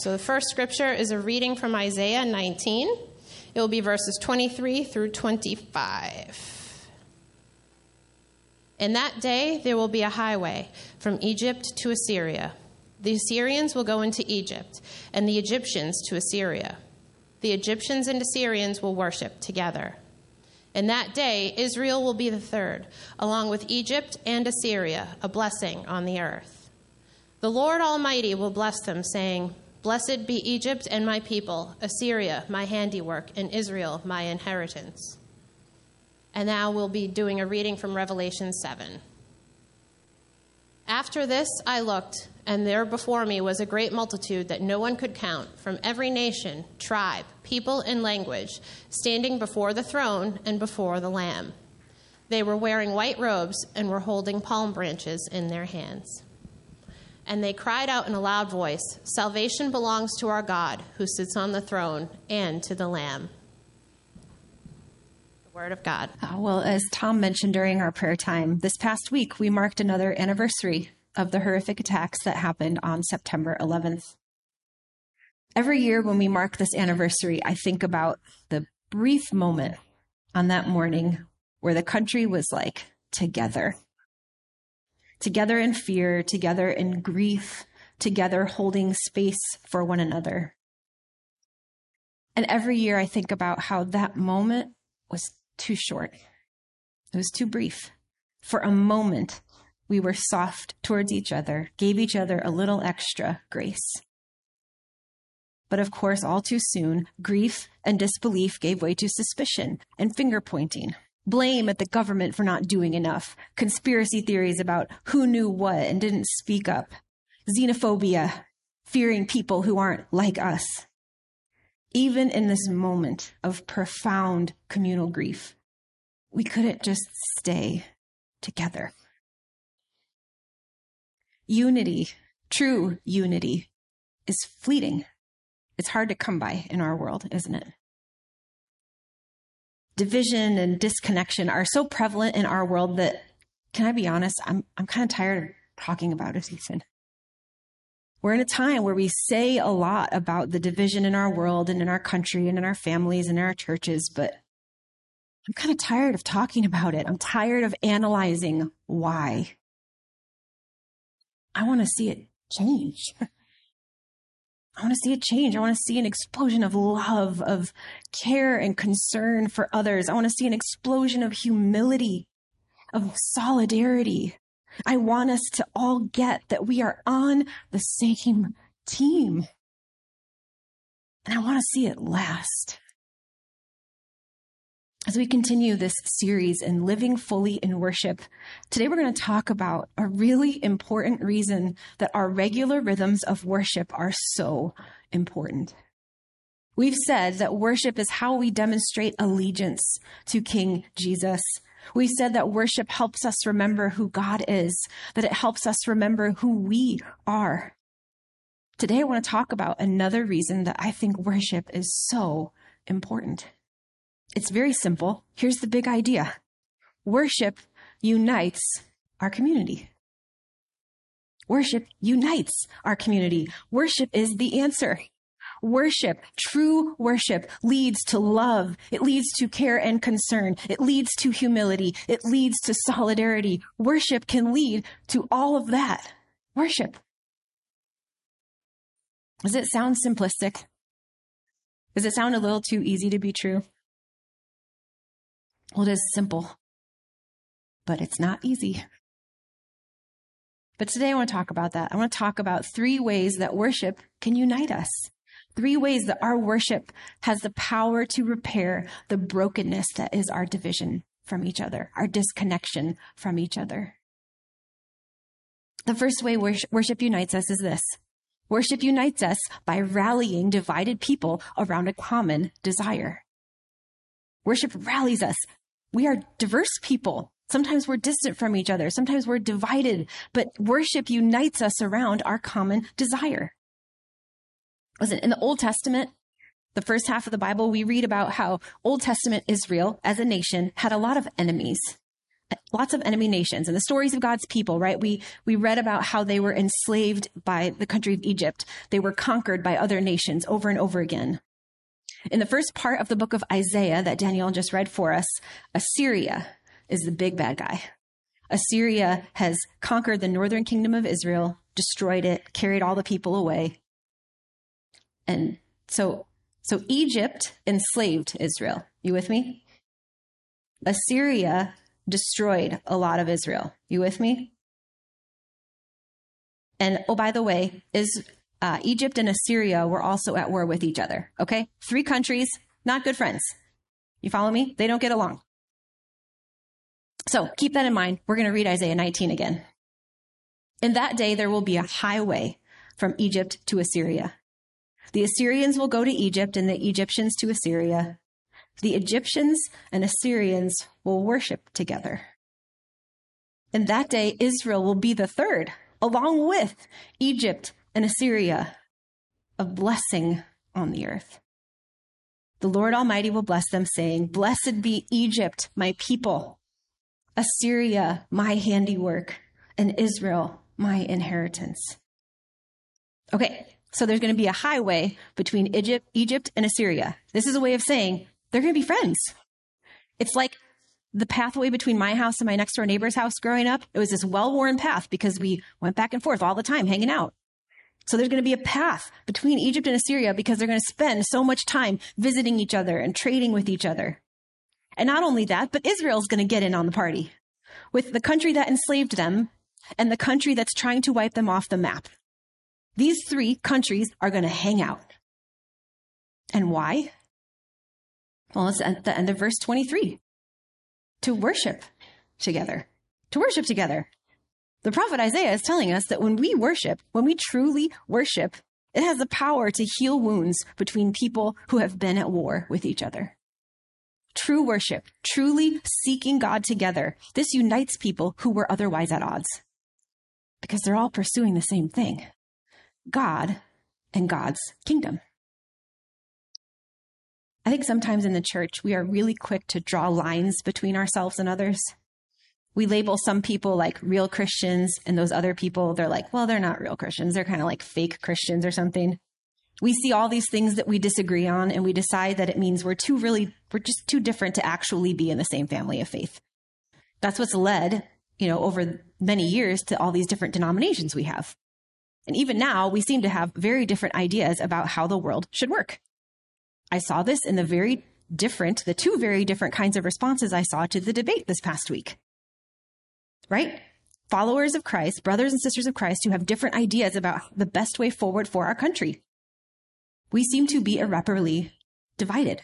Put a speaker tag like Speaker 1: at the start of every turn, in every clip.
Speaker 1: So the first scripture is a reading from Isaiah 19. It will be verses 23 through 25. In that day, there will be a highway from Egypt to Assyria. The Assyrians will go into Egypt, and the Egyptians to Assyria. The Egyptians and Assyrians will worship together. In that day, Israel will be the third, along with Egypt and Assyria, a blessing on the earth. The Lord Almighty will bless them, saying, "Blessed be Egypt and my people, Assyria, my handiwork, and Israel, my inheritance." And now we'll be doing a reading from Revelation 7. After this I looked, and there before me was a great multitude that no one could count, from every nation, tribe, people, and language, standing before the throne and before the Lamb. They were wearing white robes and were holding palm branches in their hands. And they cried out in a loud voice, "Salvation belongs to our God, who sits on the throne, and to the Lamb." The word of God.
Speaker 2: Well, as Tom mentioned during our prayer time, this past week we marked another anniversary of the horrific attacks that happened on September 11th. Every year when we mark this anniversary, I think about the brief moment on that morning where the country was like together. Together in fear, together in grief, together holding space for one another. And every year I think about how that moment was too short. It was too brief. For a moment, we were soft towards each other, gave each other a little extra grace. But of course, all too soon, grief and disbelief gave way to suspicion and finger pointing. Blame at the government for not doing enough. Conspiracy theories about who knew what and didn't speak up. Xenophobia, fearing people who aren't like us. Even in this moment of profound communal grief, we couldn't just stay together. Unity, true unity, is fleeting. It's hard to come by in our world, isn't it? Division and disconnection are so prevalent in our world that, can I be honest, I'm kind of tired of talking about it even. We're in a time where we say a lot about the division in our world and in our country and in our families and in our churches, but I'm kind of tired of talking about it. I'm tired of analyzing why. I want to see it change. I want to see it change. I want to see an explosion of love, of care and concern for others. I want to see an explosion of humility, of solidarity. I want us to all get that we are on the same team. And I want to see it last. As we continue this series in Living Fully in Worship, today we're going to talk about a really important reason that our regular rhythms of worship are so important. We've said that worship is how we demonstrate allegiance to King Jesus. We've said that worship helps us remember who God is, that it helps us remember who we are. Today I want to talk about another reason that I think worship is so important. It's very simple. Here's the big idea. Worship unites our community. Worship unites our community. Worship is the answer. Worship, true worship, leads to love. It leads to care and concern. It leads to humility. It leads to solidarity. Worship can lead to all of that. Worship. Does it sound simplistic? Does it sound a little too easy to be true? Well, it is simple, but it's not easy. But today I want to talk about that. I want to talk about 3 ways that worship can unite us. 3 ways that our worship has the power to repair the brokenness that is our division from each other, our disconnection from each other. The first way worship unites us is this. Worship unites us by rallying divided people around a common desire. Worship rallies us. We are diverse people. Sometimes we're distant from each other. Sometimes we're divided, but worship unites us around our common desire. Listen, in the Old Testament, the first half of the Bible, we read about how Old Testament Israel as a nation had a lot of enemies. lots of enemy nations and the stories of God's people, right? We read about how they were enslaved by the country of Egypt. They were conquered by other nations over and over again. In the first part of the book of Isaiah that Danielle just read for us, Assyria is the big bad guy. Assyria has conquered the northern kingdom of Israel, destroyed it, carried all the people away. And so Egypt enslaved Israel. You with me? Assyria destroyed a lot of Israel. You with me? And oh, by the way, Egypt and Assyria were also at war with each other. Okay? 3 countries, not good friends. You follow me? They don't get along. So keep that in mind. We're going to read Isaiah 19 again. In that day, there will be a highway from Egypt to Assyria. The Assyrians will go to Egypt and the Egyptians to Assyria. The Egyptians and Assyrians will worship together. In that day, Israel will be the third, along with Egypt and Assyria, a blessing on the earth. The Lord Almighty will bless them, saying, "Blessed be Egypt, my people, Assyria, my handiwork, and Israel, my inheritance." Okay, so there's going to be a highway between Egypt and Assyria. This is a way of saying they're going to be friends. It's like the pathway between my house and my next door neighbor's house growing up. It was this well-worn path because we went back and forth all the time hanging out. So there's going to be a path between Egypt and Assyria because they're going to spend so much time visiting each other and trading with each other. And not only that, but Israel's going to get in on the party with the country that enslaved them and the country that's trying to wipe them off the map. These 3 countries are going to hang out. And why? Well, it's at the end of verse 23. To worship together. To worship together. The prophet Isaiah is telling us that when we worship, when we truly worship, it has the power to heal wounds between people who have been at war with each other. True worship, truly seeking God together, this unites people who were otherwise at odds. Because they're all pursuing the same thing. God and God's kingdom. I think sometimes in the church, we are really quick to draw lines between ourselves and others. We label some people like real Christians, and those other people, they're like, well, they're not real Christians. They're kind of like fake Christians or something. We see all these things that we disagree on, and we decide that it means we're just too different to actually be in the same family of faith. That's what's led, over many years to all these different denominations we have. And even now, we seem to have very different ideas about how the world should work. I saw this in the two very different kinds of responses I saw to the debate this past week. Right? Followers of Christ, brothers and sisters of Christ who have different ideas about the best way forward for our country. We seem to be irreparably divided.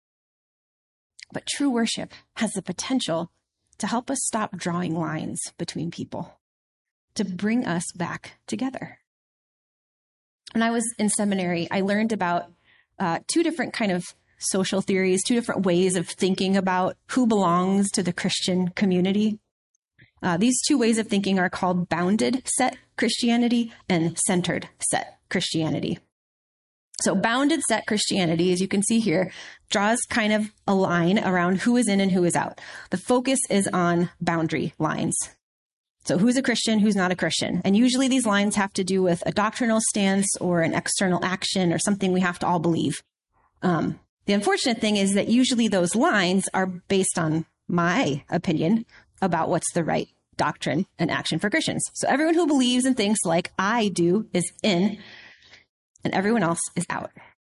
Speaker 2: But true worship has the potential to help us stop drawing lines between people, to bring us back together. When I was in seminary, I learned about 2 different kind of social theories, 2 different ways of thinking about who belongs to the Christian community. These 2 ways of thinking are called bounded set Christianity and centered set Christianity. So bounded set Christianity, as you can see here, draws kind of a line around who is in and who is out. The focus is on boundary lines. So who's a Christian, who's not a Christian? And usually these lines have to do with a doctrinal stance or an external action or something we have to all believe. The unfortunate thing is that usually those lines are based on my opinion about what's the right doctrine and action for Christians. So everyone who believes and thinks like I do is in, and everyone else is out.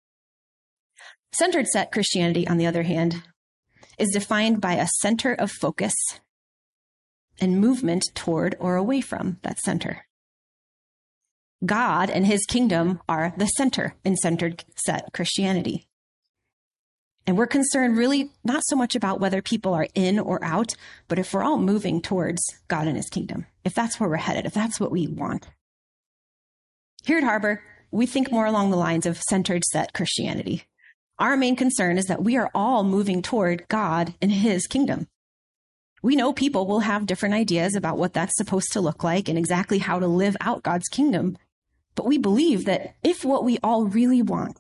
Speaker 2: Centered set Christianity, on the other hand, is defined by a center of focus and movement toward or away from that center. God and his kingdom are the center in centered set Christianity. And we're concerned really not so much about whether people are in or out, but if we're all moving towards God and his kingdom, if that's where we're headed, if that's what we want. Here at Harbor, we think more along the lines of centered set Christianity. Our main concern is that we are all moving toward God and his kingdom. We know people will have different ideas about what that's supposed to look like and exactly how to live out God's kingdom. But we believe that if what we really want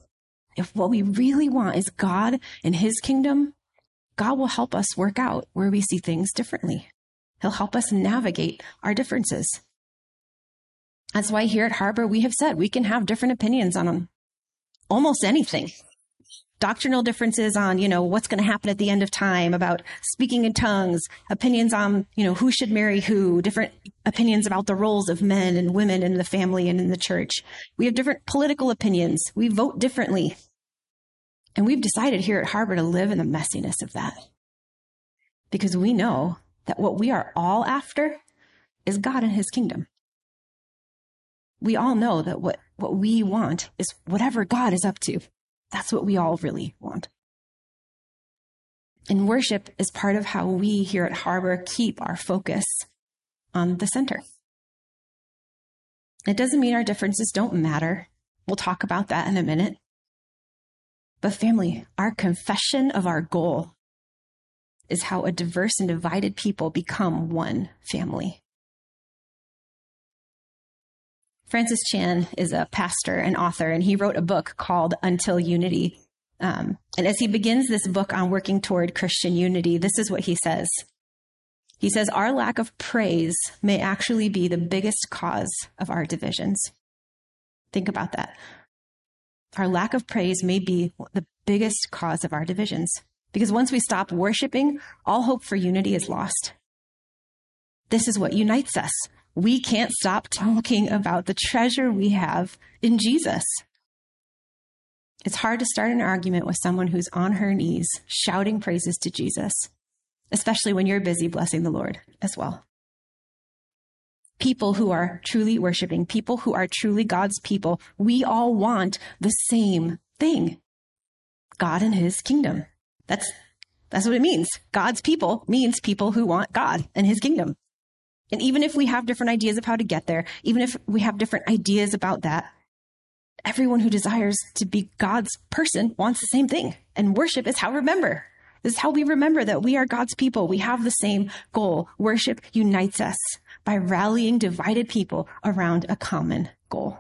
Speaker 2: is God and his kingdom, God will help us work out where we see things differently. He'll help us navigate our differences. That's why here at Harbor, we have said we can have different opinions on almost anything. Doctrinal differences on, what's going to happen at the end of time, about speaking in tongues, opinions on, who should marry who, different opinions about the roles of men and women in the family and in the church. We have different political opinions. We vote differently. And we've decided here at Harbor to live in the messiness of that. Because we know that what we are all after is God and his kingdom. We all know that what we want is whatever God is up to. That's what we all really want. And worship is part of how we here at Harbor keep our focus on the center. It doesn't mean our differences don't matter. We'll talk about that in a minute. But family, our confession of our goal is how a diverse and divided people become one family. Francis Chan is a pastor and author, and he wrote a book called Until Unity. And as he begins this book on working toward Christian unity, this is what he says. He says, our lack of praise may actually be the biggest cause of our divisions. Think about that. Our lack of praise may be the biggest cause of our divisions. Because once we stop worshiping, all hope for unity is lost. This is what unites us. We can't stop talking about the treasure we have in Jesus. It's hard to start an argument with someone who's on her knees shouting praises to Jesus, especially when you're busy blessing the Lord as well. People who are truly worshiping, people who are truly God's people, we all want the same thing. God and his kingdom. That's what it means. God's people means people who want God and his kingdom. And even if we have different ideas of how to get there, even if we have different ideas about that, everyone who desires to be God's person wants the same thing. And worship is how we remember. This is how we remember that we are God's people. We have the same goal. Worship unites us by rallying divided people around a common goal.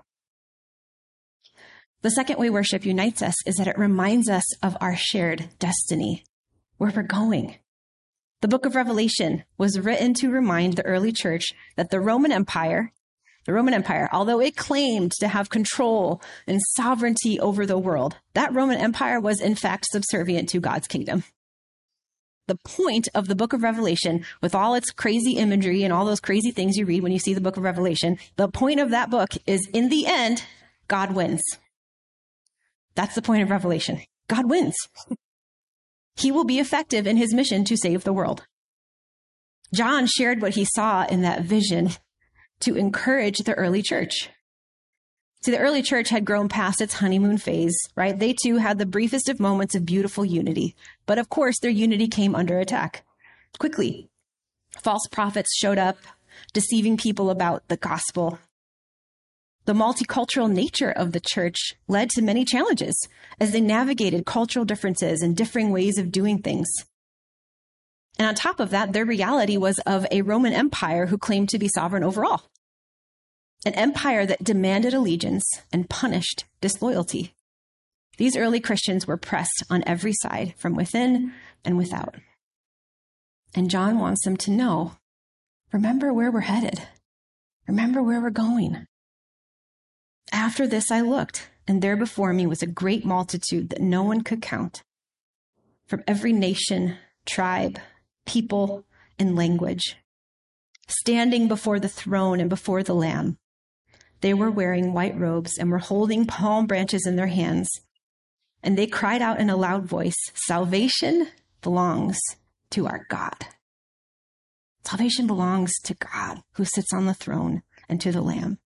Speaker 2: The second way worship unites us is that it reminds us of our shared destiny, where we're going. The book of Revelation was written to remind the early church that the Roman Empire, although it claimed to have control and sovereignty over the world, that Roman Empire was in fact subservient to God's kingdom. The point of the book of Revelation, with all its crazy imagery and all those crazy things you read when you see the book of Revelation, the point of that book is, in the end, God wins. That's the point of Revelation. God wins. He will be effective in his mission to save the world. John shared what he saw in that vision to encourage the early church. See, the early church had grown past its honeymoon phase, right? They too had the briefest of moments of beautiful unity. But of course, their unity came under attack quickly. False prophets showed up, deceiving people about the gospel. The multicultural nature of the church led to many challenges as they navigated cultural differences and differing ways of doing things. And on top of that, their reality was of a Roman Empire who claimed to be sovereign over all. An empire that demanded allegiance and punished disloyalty. These early Christians were pressed on every side, from within and without. And John wants them to know, remember where we're headed. Remember where we're going. After this I looked, and there before me was a great multitude that no one could count, from every nation, tribe, people, and language, standing before the throne and before the Lamb. They were wearing white robes and were holding palm branches in their hands, and they cried out in a loud voice, "Salvation belongs to our God." Salvation belongs to God who sits on the throne and to the Lamb.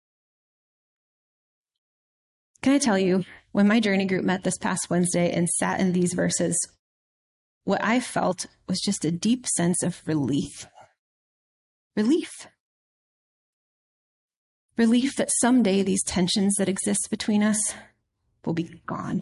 Speaker 2: Can I tell you, when my journey group met this past Wednesday and sat in these verses, what I felt was just a deep sense of relief. Relief. Relief that someday these tensions that exist between us will be gone.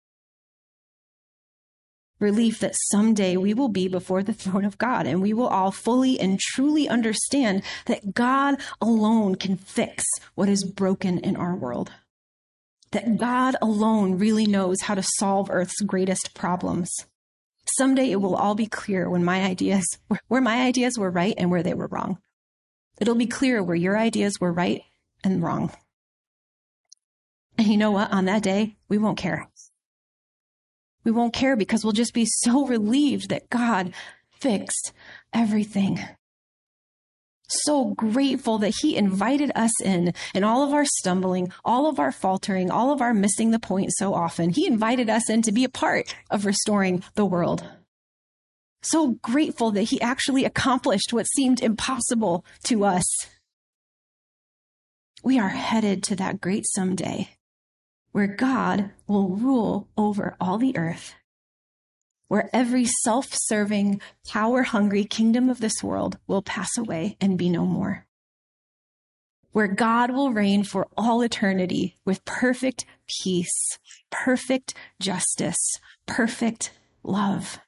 Speaker 2: Relief that someday we will be before the throne of God and we will all fully and truly understand that God alone can fix what is broken in our world. That God alone really knows how to solve Earth's greatest problems. Someday it will all be clear where my ideas were right and where they were wrong. It'll be clear where your ideas were right and wrong. And you know what? On that day, we won't care. We won't care because we'll just be so relieved that God fixed everything. So grateful that he invited us in all of our stumbling, all of our faltering, all of our missing the point so often. He invited us in to be a part of restoring the world. So grateful that he actually accomplished what seemed impossible to us. We are headed to that great someday where God will rule over all the earth, where every self-serving, power-hungry kingdom of this world will pass away and be no more, where God will reign for all eternity with perfect peace, perfect justice, perfect love.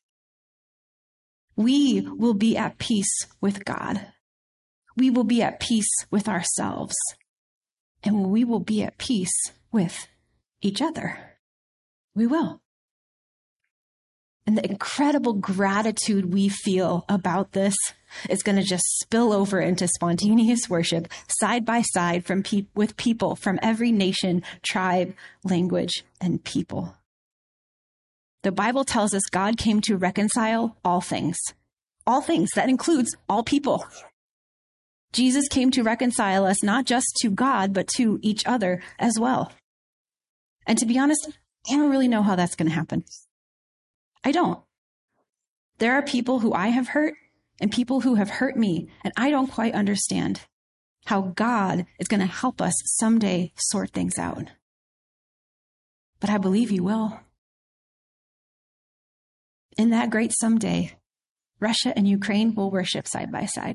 Speaker 2: We will be at peace with God. We will be at peace with ourselves, and we will be at peace with each other. We will. And the incredible gratitude we feel about this is going to just spill over into spontaneous worship side by side with people from every nation, tribe, language, and people. The Bible tells us God came to reconcile all things. All things. That includes all people. Jesus came to reconcile us not just to God, but to each other as well. And to be honest, I don't really know how that's going to happen. I don't. There are people who I have hurt and people who have hurt me, and I don't quite understand how God is going to help us someday sort things out. But I believe he will. In that great someday, Russia and Ukraine will worship side by side.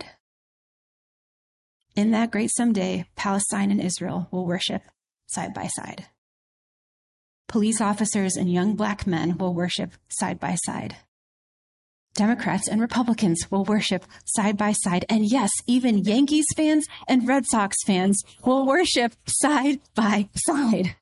Speaker 2: In that great someday, Palestine and Israel will worship side by side. Police officers and young black men will worship side by side. Democrats and Republicans will worship side by side. And yes, even Yankees fans and Red Sox fans will worship side by side.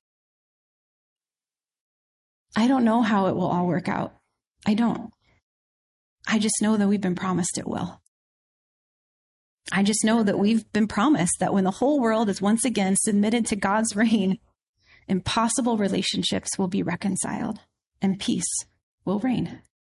Speaker 2: I don't know how it will all work out. I don't. I just know that we've been promised it will. I just know that we've been promised that when the whole world is once again submitted to God's reign, impossible relationships will be reconciled and peace will reign.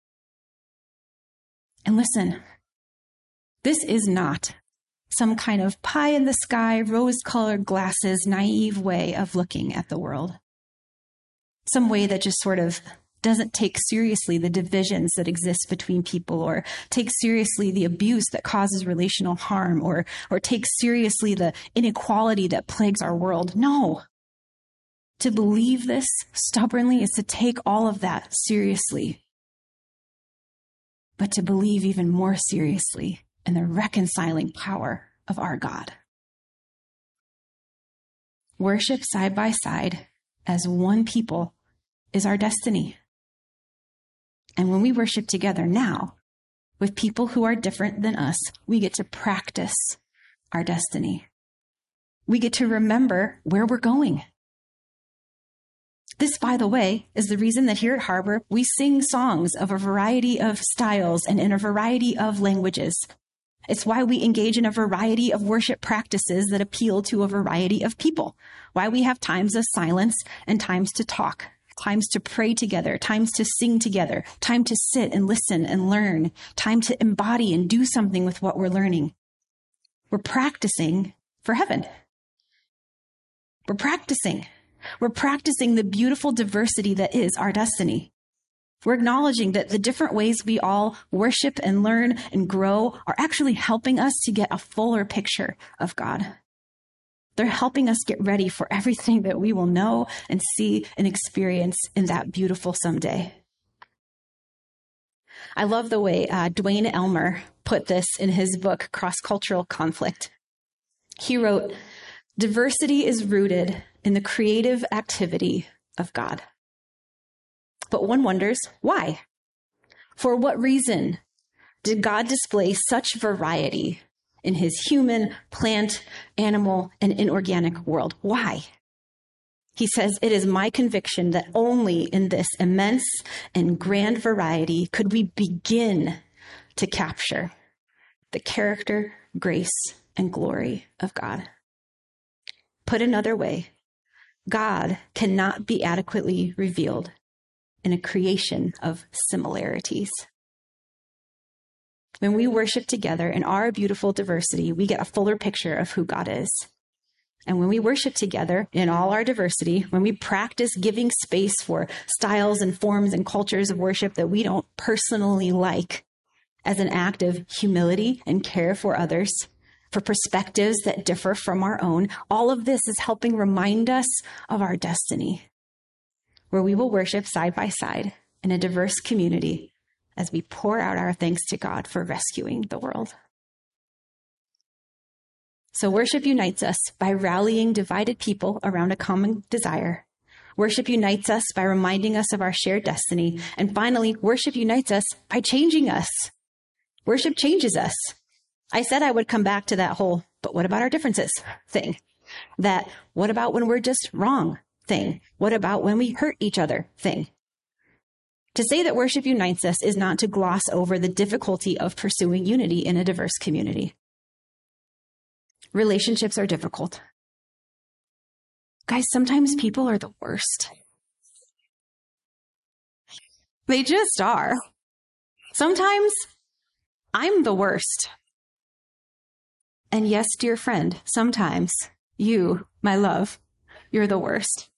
Speaker 2: And listen, this is not some kind of pie in the sky, rose-colored glasses, naive way of looking at the world. Some way that just sort of doesn't take seriously the divisions that exist between people, or take seriously the abuse that causes relational harm, or take seriously the inequality that plagues our world. No. To believe this stubbornly is to take all of that seriously. But to believe even more seriously in the reconciling power of our God. Worship side by side as one people is our destiny. And when we worship together now with people who are different than us, we get to practice our destiny. We get to remember where we're going. This, by the way, is the reason that here at Harbor, we sing songs of a variety of styles and in a variety of languages. It's why we engage in a variety of worship practices that appeal to a variety of people. Why we have times of silence and times to talk, times to pray together, times to sing together, time to sit and listen and learn, time to embody and do something with what we're learning. We're practicing for heaven. We're practicing. We're practicing the beautiful diversity that is our destiny. We're acknowledging that the different ways we all worship and learn and grow are actually helping us to get a fuller picture of God. They're helping us get ready for everything that we will know and see and experience in that beautiful someday. I love the way Duane Elmer put this in his book, Cross-Cultural Conflict. He wrote, "Diversity is rooted in the creative activity of God." But one wonders, why? For what reason did God display such variety in his human, plant, animal, and inorganic world? Why? He says, "It is my conviction that only in this immense and grand variety could we begin to capture the character, grace, and glory of God." Put another way, God cannot be adequately revealed in a creation of similarities. When we worship together in our beautiful diversity, we get a fuller picture of who God is. And when we worship together in all our diversity, when we practice giving space for styles and forms and cultures of worship that we don't personally like, as an act of humility and care for others, for perspectives that differ from our own, all of this is helping remind us of our destiny, where we will worship side by side in a diverse community as we pour out our thanks to God for rescuing the world. So worship unites us by rallying divided people around a common desire. Worship unites us by reminding us of our shared destiny. And finally, worship unites us by changing us. Worship changes us. I said I would come back to that whole, but what about our differences thing? That what about when we're just wrong thing? What about when we hurt each other thing? To say that worship unites us is not to gloss over the difficulty of pursuing unity in a diverse community. Relationships are difficult. Guys, sometimes people are the worst. They just are. Sometimes I'm the worst. And yes, dear friend, sometimes you, my love, you're the worst.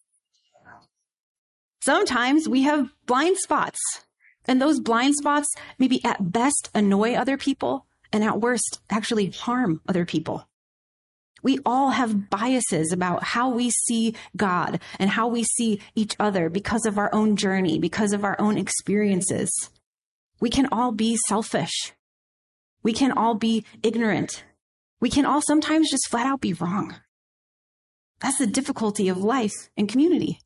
Speaker 2: Sometimes we have blind spots, and those blind spots maybe at best annoy other people and at worst actually harm other people. We all have biases about how we see God and how we see each other because of our own journey, because of our own experiences. We can all be selfish. We can all be ignorant. We can all sometimes just flat out be wrong. That's the difficulty of life and community.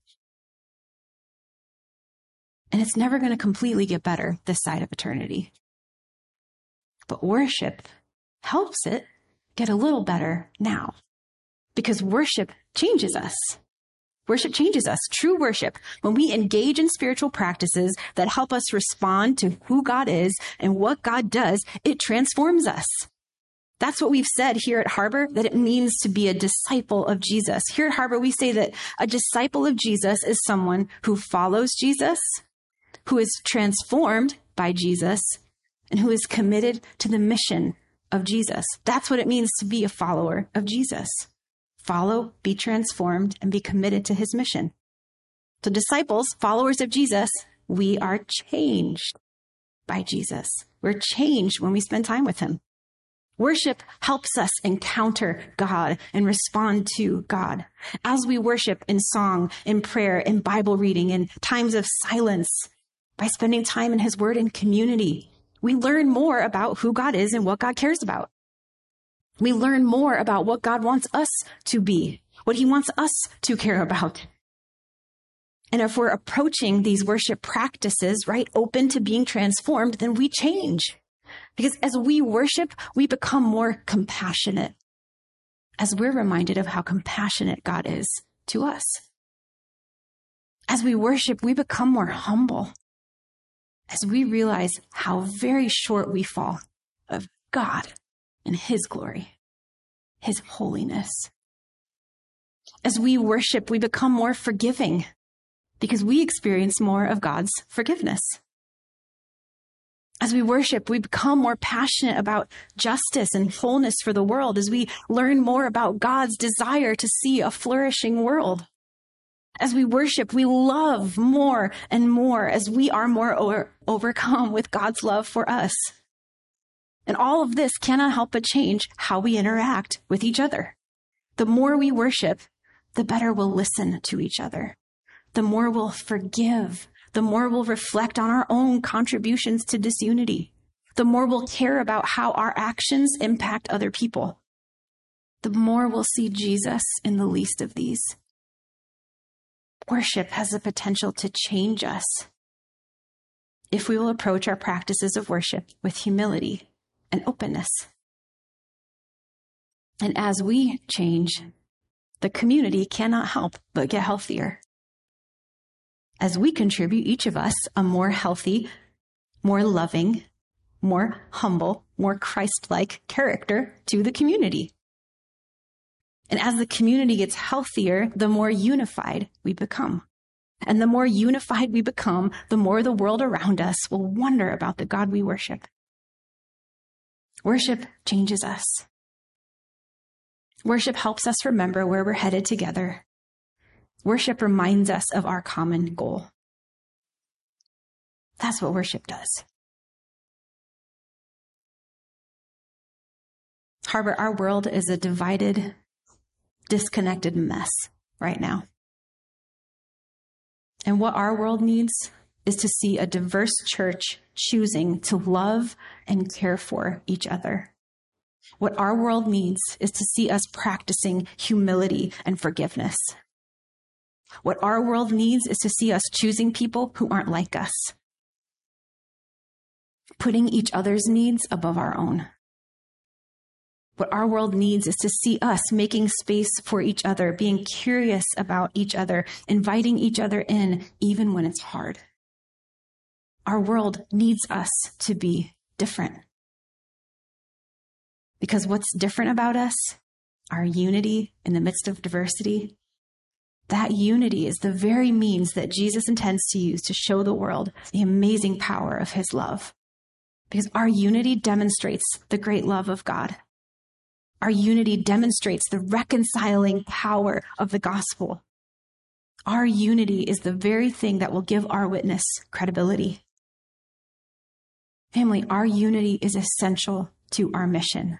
Speaker 2: And it's never going to completely get better this side of eternity. But worship helps it get a little better now, because worship changes us. Worship changes us. True worship, when we engage in spiritual practices that help us respond to who God is and what God does, it transforms us. That's what we've said here at Harbor, that it means to be a disciple of Jesus. Here at Harbor, we say that a disciple of Jesus is someone who follows Jesus, who is transformed by Jesus, and who is committed to the mission of Jesus. That's what it means to be a follower of Jesus. Follow, be transformed, and be committed to his mission. So disciples, followers of Jesus, we are changed by Jesus. We're changed when we spend time with him. Worship helps us encounter God and respond to God. As we worship in song, in prayer, in Bible reading, in times of silence, by spending time in his word and community, we learn more about who God is and what God cares about. We learn more about what God wants us to be, what he wants us to care about. And if we're approaching these worship practices, right, open to being transformed, then we change. Because as we worship, we become more compassionate, as we're reminded of how compassionate God is to us. As we worship, we become more humble, as we realize how very short we fall of God and his glory, his holiness. As we worship, we become more forgiving because we experience more of God's forgiveness. As we worship, we become more passionate about justice and wholeness for the world as we learn more about God's desire to see a flourishing world. As we worship, we love more and more as we are more overcome with God's love for us. And all of this cannot help but change how we interact with each other. The more we worship, the better we'll listen to each other. The more we'll forgive. The more we'll reflect on our own contributions to disunity. The more we'll care about how our actions impact other people. The more we'll see Jesus in the least of these. Worship has the potential to change us if we will approach our practices of worship with humility and openness. And as we change, the community cannot help but get healthier. As we contribute, each of us, a more healthy, more loving, more humble, more Christ-like character to the community. And as the community gets healthier, the more unified we become. And the more unified we become, the more the world around us will wonder about the God we worship. Worship changes us. Worship helps us remember where we're headed together. Worship reminds us of our common goal. That's what worship does. Harbor, our world is a divided, disconnected mess right now. And what our world needs is to see a diverse church choosing to love and care for each other. What our world needs is to see us practicing humility and forgiveness. What our world needs is to see us choosing people who aren't like us, putting each other's needs above our own. What our world needs is to see us making space for each other, being curious about each other, inviting each other in, even when it's hard. Our world needs us to be different. Because what's different about us, our unity in the midst of diversity, that unity is the very means that Jesus intends to use to show the world the amazing power of his love. Because our unity demonstrates the great love of God. Our unity demonstrates the reconciling power of the gospel. Our unity is the very thing that will give our witness credibility. Family, our unity is essential to our mission.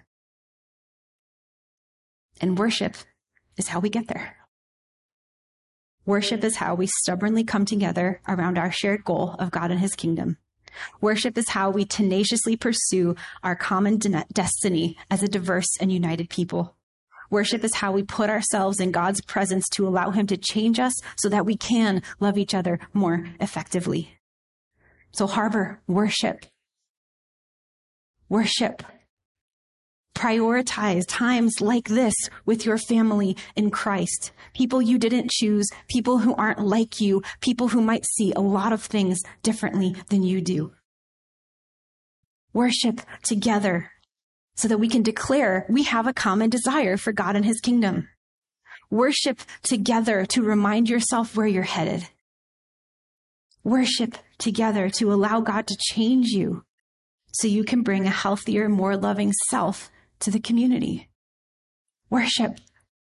Speaker 2: And worship is how we get there. Worship is how we stubbornly come together around our shared goal of God and his kingdom. Worship is how we tenaciously pursue our common destiny as a diverse and united people. Worship is how we put ourselves in God's presence to allow him to change us so that we can love each other more effectively. So Harbor, worship. Worship. Prioritize times like this with your family in Christ. People you didn't choose, people who aren't like you, people who might see a lot of things differently than you do. Worship together so that we can declare we have a common desire for God and his kingdom. Worship together to remind yourself where you're headed. Worship together to allow God to change you so you can bring a healthier, more loving self to the community. Worship.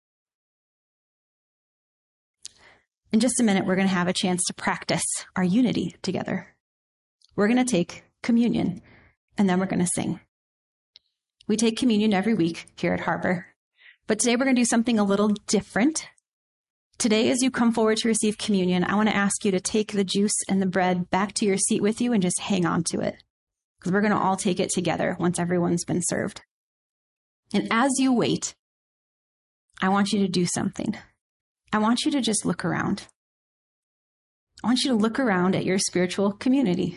Speaker 2: In just a minute, we're going to have a chance to practice our unity together. We're going to take communion, and then we're going to sing. We take communion every week here at Harbor, but today we're going to do something a little different. Today, as you come forward to receive communion, I want to ask you to take the juice and the bread back to your seat with you and just hang on to it, because we're going to all take it together once everyone's been served. And as you wait, I want you to do something. I want you to just look around. I want you to look around at your spiritual community.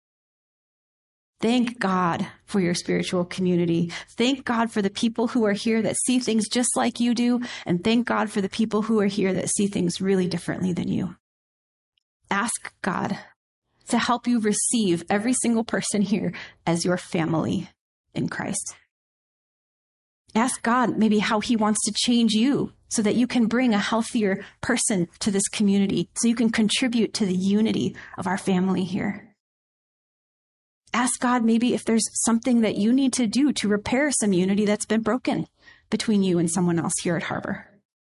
Speaker 2: Thank God for your spiritual community. Thank God for the people who are here that see things just like you do. And thank God for the people who are here that see things really differently than you. Ask God to help you receive every single person here as your family in Christ. Ask God maybe how he wants to change you so that you can bring a healthier person to this community, so you can contribute to the unity of our family here. Ask God maybe if there's something that you need to do to repair some unity that's been broken between you and someone else here at Harbor.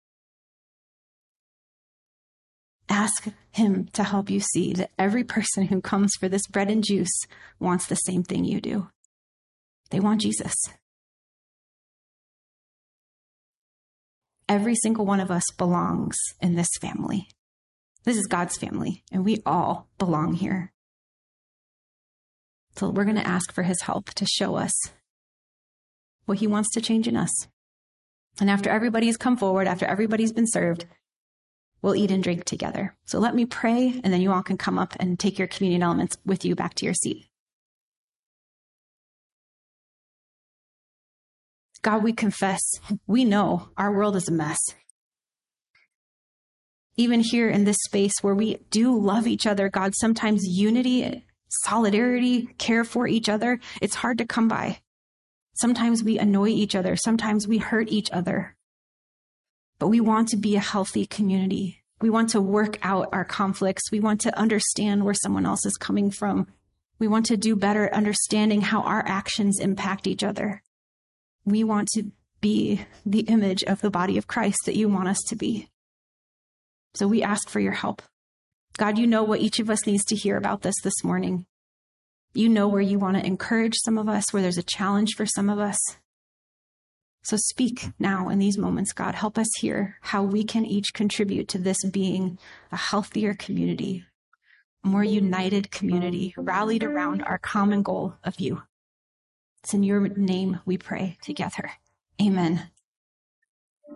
Speaker 2: Ask him to help you see that every person who comes for this bread and juice wants the same thing you do. They want Jesus. Every single one of us belongs in this family. This is God's family, and we all belong here. So we're going to ask for his help to show us what he wants to change in us. And after everybody's come forward, after everybody's been served, we'll eat and drink together. So let me pray, and then you all can come up and take your communion elements with you back to your seat. God, we confess, we know our world is a mess. Even here in this space where we do love each other, God, sometimes unity, solidarity, care for each other, it's hard to come by. Sometimes we annoy each other. Sometimes we hurt each other. But we want to be a healthy community. We want to work out our conflicts. We want to understand where someone else is coming from. We want to do better understanding how our actions impact each other. We want to be the image of the body of Christ that you want us to be. So we ask for your help. God, you know what each of us needs to hear about this morning. You know where you want to encourage some of us, where there's a challenge for some of us. So speak now in these moments, God. Help us hear how we can each contribute to this being a healthier community, a more united community, rallied around our common goal of you. It's in your name we pray together. Amen.